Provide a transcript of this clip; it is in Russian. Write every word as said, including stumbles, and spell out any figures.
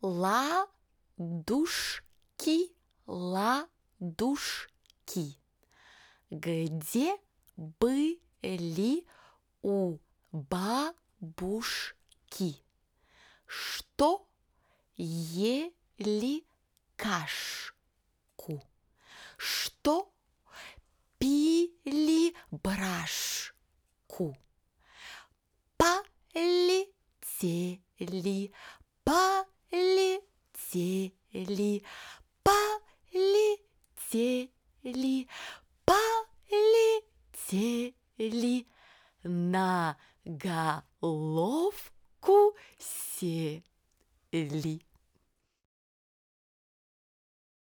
ладушки, ладушки. Где были у бабушки? Что ели кашку? Что пили брашку? Полетели, полетели, полетели, полетели, на головку сели.